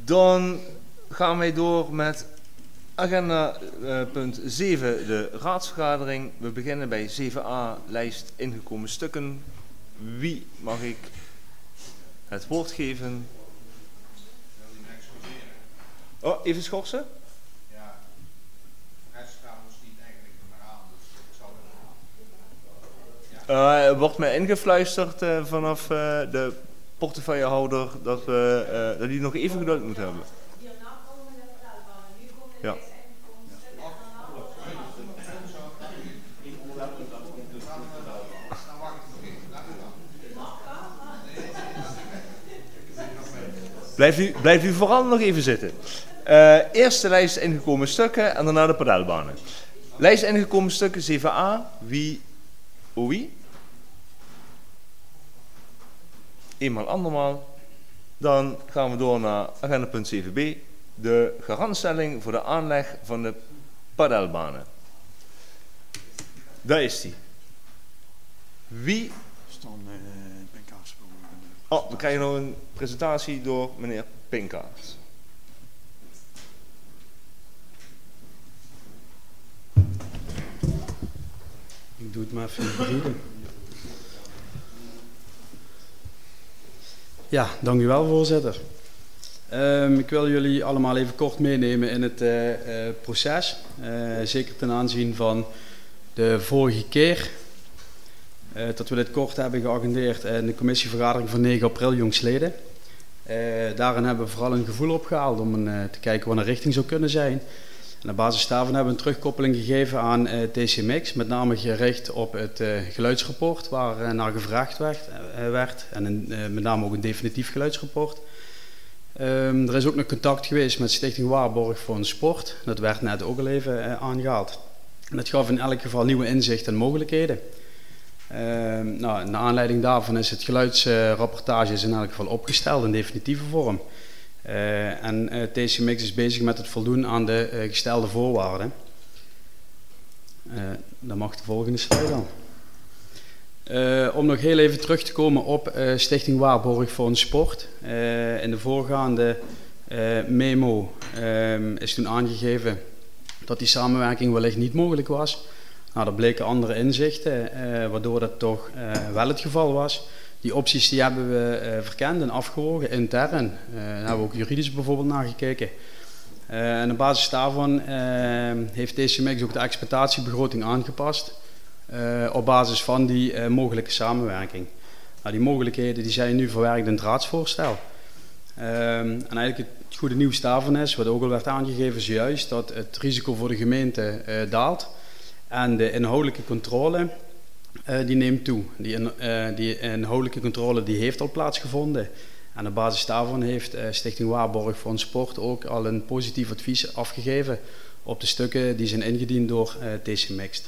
Dan gaan wij door met agenda punt 7, de raadsvergadering. We beginnen bij 7a, lijst ingekomen stukken. Wie mag ik het woord geven? Oh, even schorsen? Ja, de raadsvergadering was niet eigenlijk meer aan, dus ik zou dat... Er wordt mij ingefluisterd vanaf de portefeuillehouder dat die nog even geduld moet hebben. Ja. Blijft u vooral nog even zitten. Eerst de lijst ingekomen stukken en daarna de padelbanen. Lijst ingekomen stukken 7a. Wie? Wie? Eenmaal andermaal. Dan gaan we door naar agenda punt 7b. De garantstelling voor de aanleg van de padelbanen. Daar is die. Wie? Oh, we krijgen nog een presentatie door meneer Pinkaert. Ik doe het maar even hybride. Ja, dank u wel, voorzitter. Ik wil jullie allemaal even kort meenemen in het proces. Zeker ten aanzien van de vorige keer dat we dit kort hebben geagendeerd in de commissievergadering van 9 april jongstleden. Daarin hebben we vooral een gevoel opgehaald om te kijken wat een richting zou kunnen zijn. En op basis daarvan hebben we een terugkoppeling gegeven aan TCMX, met name gericht op het geluidsrapport waar naar gevraagd werd en met name ook een definitief geluidsrapport. Er is ook nog contact geweest met Stichting Waarborg voor een Sport, dat werd net ook al even aangehaald. En dat gaf in elk geval nieuwe inzichten en mogelijkheden. Naar aanleiding daarvan is het geluidsrapportage in elk geval opgesteld in definitieve vorm. TCMX is bezig met het voldoen aan de gestelde voorwaarden. Dan mag de volgende slide dan. Om nog heel even terug te komen op Stichting Waarborg voor een Sport. In de voorgaande memo is toen aangegeven dat die samenwerking wellicht niet mogelijk was. Nou, er bleken andere inzichten, waardoor dat toch wel het geval was. Die opties die hebben we verkend en afgewogen intern. Daar hebben we ook juridisch bijvoorbeeld naar gekeken. En op basis daarvan heeft TCMX ook de exploitatiebegroting aangepast. Op basis van die mogelijke samenwerking. Nou, die mogelijkheden die zijn nu verwerkt in het raadsvoorstel. En eigenlijk het goede nieuws daarvan is, wat ook al werd aangegeven zojuist, dat het risico voor de gemeente daalt. En de inhoudelijke controle die neemt toe. Die inhoudelijke controle die heeft al plaatsgevonden. En op basis daarvan heeft Stichting Waarborg voor een Sport ook al een positief advies afgegeven op de stukken die zijn ingediend door TCMX.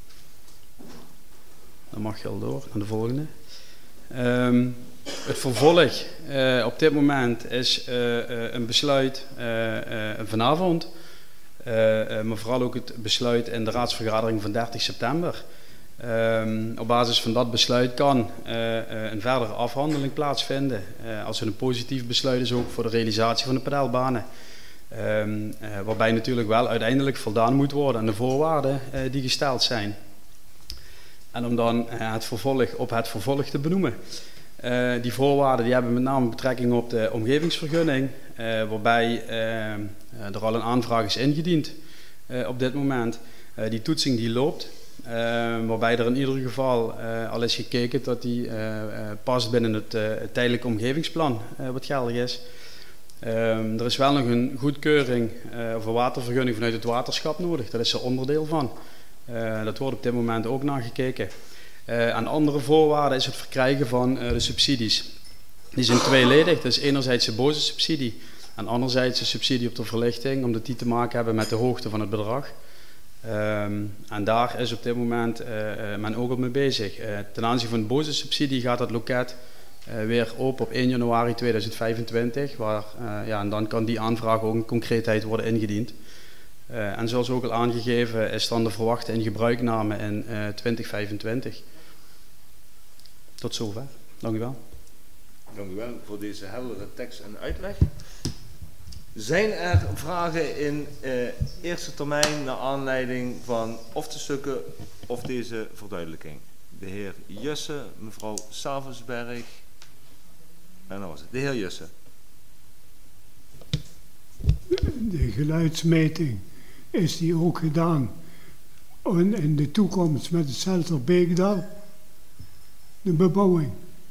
Dan mag je al door naar de volgende. Het vervolg op dit moment is een besluit vanavond. Maar vooral ook het besluit in de raadsvergadering van 30 september. Op basis van dat besluit kan een verdere afhandeling plaatsvinden. Als er een positief besluit is ook voor de realisatie van de padelbanen. Waarbij natuurlijk wel uiteindelijk voldaan moet worden aan de voorwaarden die gesteld zijn. En om dan het vervolg te benoemen. Die voorwaarden die hebben met name betrekking op de omgevingsvergunning. Waarbij er al een aanvraag is ingediend op dit moment. Die toetsing die loopt. Waarbij er in ieder geval al is gekeken dat die past binnen het tijdelijk omgevingsplan wat geldig is. Er is wel nog een goedkeuring of een watervergunning vanuit het waterschap nodig. Dat is er onderdeel van. Dat wordt op dit moment ook naar gekeken. Aan andere voorwaarden is het verkrijgen van de subsidies. Die zijn tweeledig. Dat is enerzijds de bodemsubsidie en anderzijds de subsidie op de verlichting, omdat die te maken hebben met de hoogte van het bedrag. En daar is op dit moment men ook op mee bezig. Ten aanzien van de bodemsubsidie gaat dat loket weer open op 1 januari 2025. En dan kan die aanvraag ook in concreetheid worden ingediend. En zoals ook al aangegeven is dan de verwachte ingebruikname in 2025. Tot zover. Dank u wel. Dank u wel voor deze heldere tekst en uitleg. Zijn er vragen in eerste termijn naar aanleiding van of de stukken of deze verduidelijking? De heer Jussen, mevrouw Savensberg en dat was het. De heer Jussen. De geluidsmeting, is die ook gedaan in de toekomst met het Selserbeekdal? De bebouwing?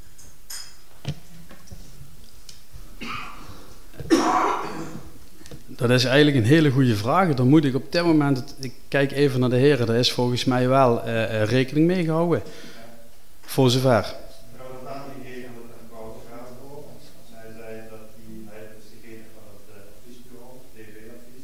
Dat is eigenlijk een hele goede vraag. Dan moet ik op dit moment, ik kijk even naar de heren, daar is volgens mij wel rekening mee gehouden. Voor zover. Zij zei dat hij is degene van het adviesbureau, het DB-advies,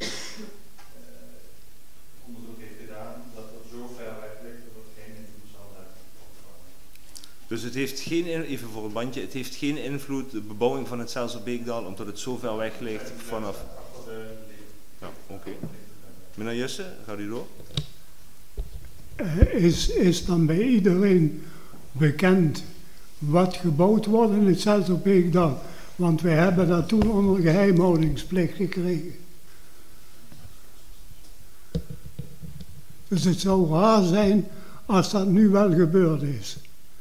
onderzoek heeft gedaan dat er zo ver weg ligt dat het geen invloed zal hebben. Dus het heeft geen, even voor het bandje, het heeft geen invloed, de bebouwing van het Selserbeekdal, omdat het zo ver weg ligt vanaf... Ja, oké. Meneer Jussen, gaat u door? Is dan bij iedereen bekend wat gebouwd wordt in het Selserbeekdal? Want wij hebben dat toen onder geheimhoudingsplicht gekregen. Dus het zou raar zijn als dat nu wel gebeurd is.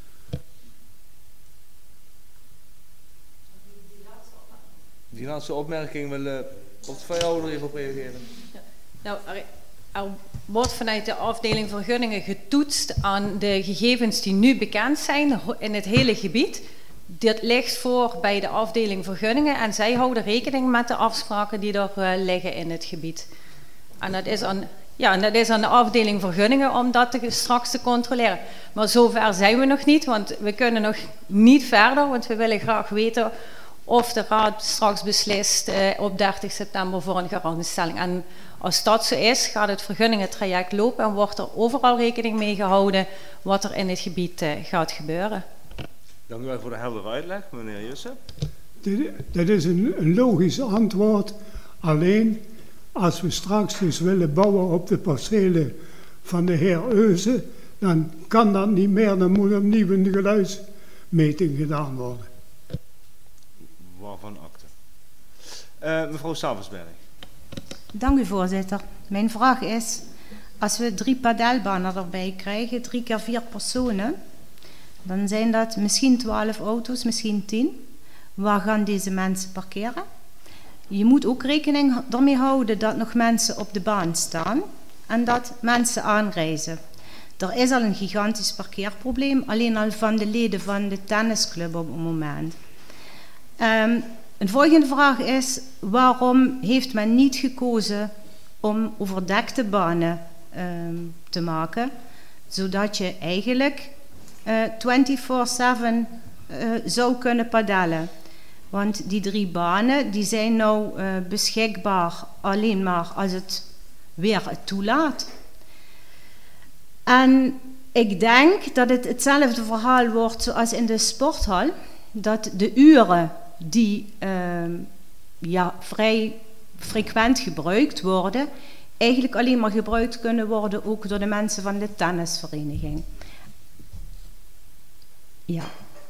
Die laatste opmerking wil de portefeuillehouder even op reageren. Nou, er wordt vanuit de afdeling vergunningen getoetst aan de gegevens die nu bekend zijn in het hele gebied. Dit ligt voor bij de afdeling vergunningen en zij houden rekening met de afspraken die er liggen in het gebied. En dat is aan de afdeling vergunningen om dat straks te controleren. Maar zover zijn we nog niet, want we kunnen nog niet verder, want we willen graag weten of de raad straks beslist op 30 september voor een garantiestelling. En als dat zo is, gaat het vergunningentraject lopen en wordt er overal rekening mee gehouden wat er in het gebied gaat gebeuren. Dank u wel voor de heldere uitleg, meneer Jussen. Dit is een logisch antwoord. Alleen als we straks dus willen bouwen op de percelen van de heer Euze, dan kan dat niet meer. Dan moet opnieuw een geluidsmeting gedaan worden. Waarvan akte? Mevrouw Savensberg. Dank u, voorzitter. Mijn vraag is, als we 3 padelbanen erbij krijgen, 3 keer 4 personen, dan zijn dat misschien 12 auto's, misschien 10. Waar gaan deze mensen parkeren? Je moet ook rekening ermee houden dat nog mensen op de baan staan en dat mensen aanreizen. Er is al een gigantisch parkeerprobleem, alleen al van de leden van de tennisclub op het moment. Een volgende vraag is, waarom heeft men niet gekozen om overdekte banen te maken, zodat je eigenlijk 24/7 zou kunnen padellen? Want die 3 banen die zijn nou beschikbaar alleen maar als het weer het toelaat. En ik denk dat het hetzelfde verhaal wordt zoals in de sporthal, dat de uren die vrij frequent gebruikt worden, eigenlijk alleen maar gebruikt kunnen worden ook door de mensen van de tennisvereniging. Ja.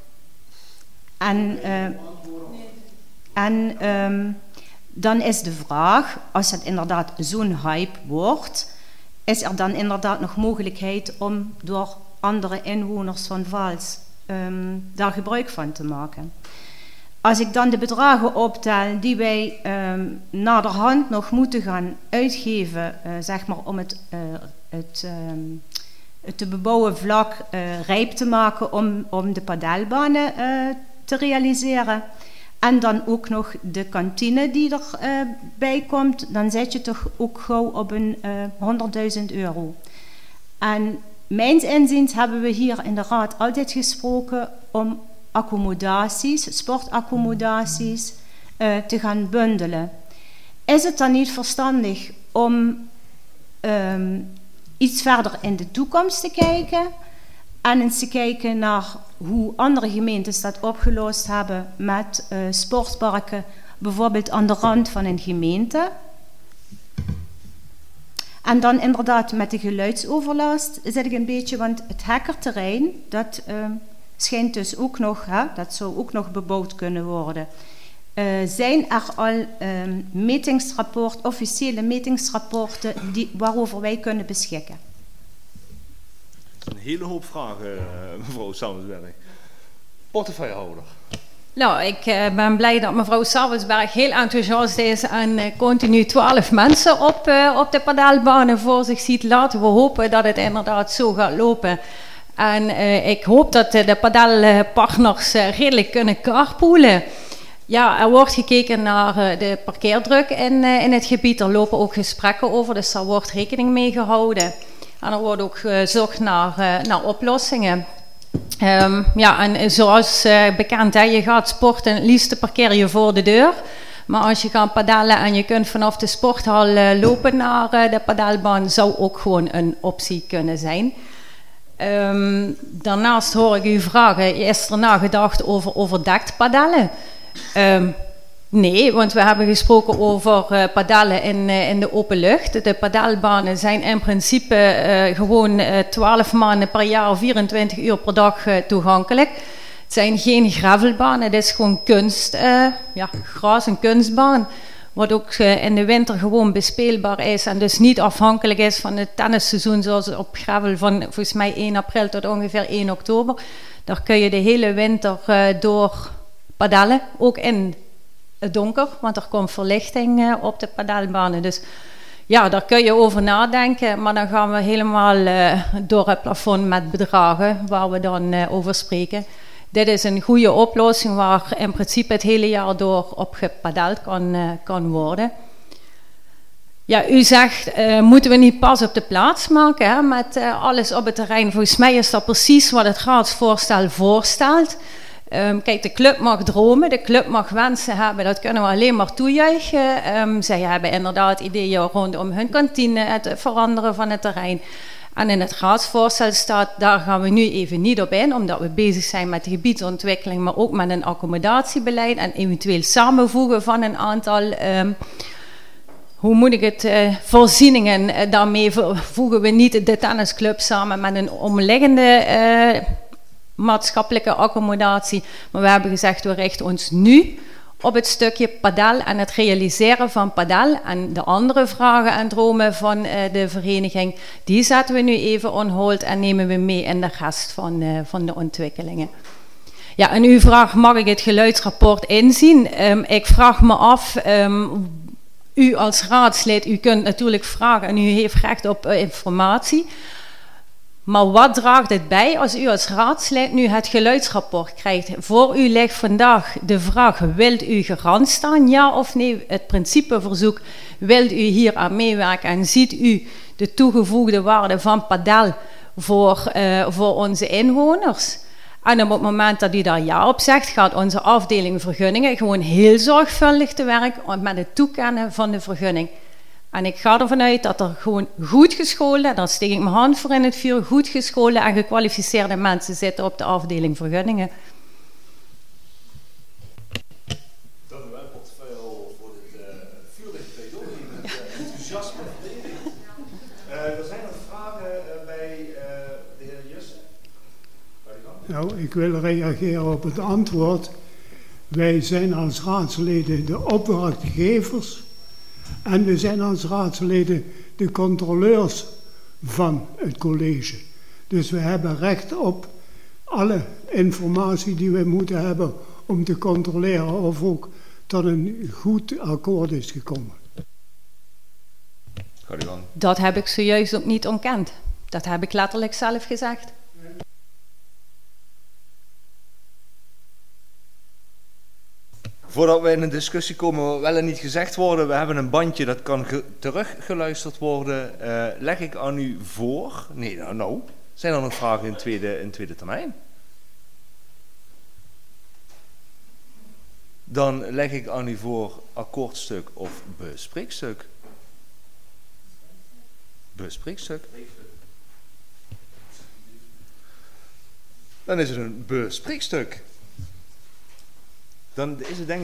En dan is de vraag, als het inderdaad zo'n hype wordt, is er dan inderdaad nog mogelijkheid om door andere inwoners van Vaals daar gebruik van te maken? Als ik dan de bedragen optel die wij naderhand nog moeten gaan uitgeven, zeg maar om het te bebouwen vlak rijp te maken om de padelbanen te realiseren, en dan ook nog de kantine die erbij komt, dan zit je toch ook gauw op een €100.000. En mijns inziens hebben we hier in de raad altijd gesproken om accommodaties, sportaccommodaties, te gaan bundelen. Is het dan niet verstandig om iets verder in de toekomst te kijken en eens te kijken naar hoe andere gemeentes dat opgelost hebben met sportparken, bijvoorbeeld aan de rand van een gemeente? En dan inderdaad met de geluidsoverlast zit ik een beetje, want het hekkerterrein, dat schijnt dus ook nog, dat zou ook nog bebouwd kunnen worden. zijn er al officiële metingsrapporten waarover wij kunnen beschikken? Een hele hoop vragen, mevrouw Savelsberg. Portefeuillehouder. Nou, ik ben blij dat mevrouw Savelsberg heel enthousiast is en continu 12 mensen op de padaalbanen voor zich ziet. Laten we hopen dat het inderdaad zo gaat lopen. En ik hoop dat de padaalpartners redelijk kunnen carpoolen. Ja, er wordt gekeken naar de parkeerdruk in het gebied. Er lopen ook gesprekken over, dus daar wordt rekening mee gehouden. En er wordt ook gezocht naar oplossingen. Ja, en zoals bekend, je gaat sporten, het liefst parkeer je voor de deur. Maar als je gaat padellen en je kunt vanaf de sporthal lopen naar de padaalbaan, zou ook gewoon een optie kunnen zijn. Daarnaast hoor ik u vragen, is er nagedacht over overdekt padellen? Nee, want we hebben gesproken over padellen in de open lucht. De padaalbanen zijn in principe gewoon 12 maanden per jaar, 24 uur per dag toegankelijk. Het zijn geen gravelbanen, het is gewoon kunst, gras, een kunstbaan. Wat ook in de winter gewoon bespeelbaar is en dus niet afhankelijk is van het tennisseizoen zoals op gravel van volgens mij 1 april tot ongeveer 1 oktober. Daar kun je de hele winter door padellen, ook in het donker, want er komt verlichting op de padaalbanen. Dus ja, daar kun je over nadenken, maar dan gaan we helemaal door het plafond met bedragen waar we dan over spreken. Dit is een goede oplossing waar in principe het hele jaar door op gepadeld kan worden. Ja, u zegt, moeten we niet pas op de plaats maken hè, met alles op het terrein? Volgens mij is dat precies wat het raadsvoorstel voorstelt. Kijk, de club mag dromen, de club mag wensen hebben, dat kunnen we alleen maar toejuichen. Zij hebben inderdaad ideeën rondom hun kantine, het veranderen van het terrein. En in het raadsvoorstel staat, daar gaan we nu even niet op in, omdat we bezig zijn met de gebiedsontwikkeling, maar ook met een accommodatiebeleid en eventueel samenvoegen van een aantal, hoe moet ik het, voorzieningen. Daarmee voegen we niet de tennisclub samen met een omliggende maatschappelijke accommodatie, maar we hebben gezegd, we richten ons nu op het stukje padel en het realiseren van padel en de andere vragen en dromen van de vereniging, die zetten we nu even on hold en nemen we mee in de rest van de ontwikkelingen. Ja, en u vraagt, mag ik het geluidsrapport inzien? Ik vraag me af, u als raadslid, u kunt natuurlijk vragen en u heeft recht op informatie. Maar wat draagt het bij als u als raadslid nu het geluidsrapport krijgt? Voor u ligt vandaag de vraag, wilt u garant staan, ja of nee? Het principeverzoek, wilt u hier aan meewerken en ziet u de toegevoegde waarde van padel voor onze inwoners? En op het moment dat u daar ja op zegt, gaat onze afdeling vergunningen gewoon heel zorgvuldig te werk met het toekennen van de vergunning. En ik ga ervan uit dat er gewoon goed geschoolde, daar steek ik mijn hand voor in het vuur, goed geschoolde en gekwalificeerde mensen zitten op de afdeling vergunningen. Dank u wel, portefeuille, voor dit vurig pleidooi met enthousiasme verdedigd. Er zijn nog vragen bij de heer Jussen. Nou, ik wil reageren op het antwoord. Wij zijn als raadsleden de opdrachtgevers. En we zijn als raadsleden de controleurs van het college. Dus we hebben recht op alle informatie die we moeten hebben om te controleren of ook tot een goed akkoord is gekomen. Ga u gang. Dat heb ik zojuist ook niet ontkend. Dat heb ik letterlijk zelf gezegd. Voordat we in een discussie komen wat wel en niet gezegd worden, we hebben een bandje dat kan teruggeluisterd worden. Leg ik aan u voor. Nee, nou. Zijn er nog vragen in tweede termijn? Dan leg ik aan u voor akkoordstuk of bespreekstuk. Bespreekstuk. Dan is het een bespreekstuk. Dan is het denk ik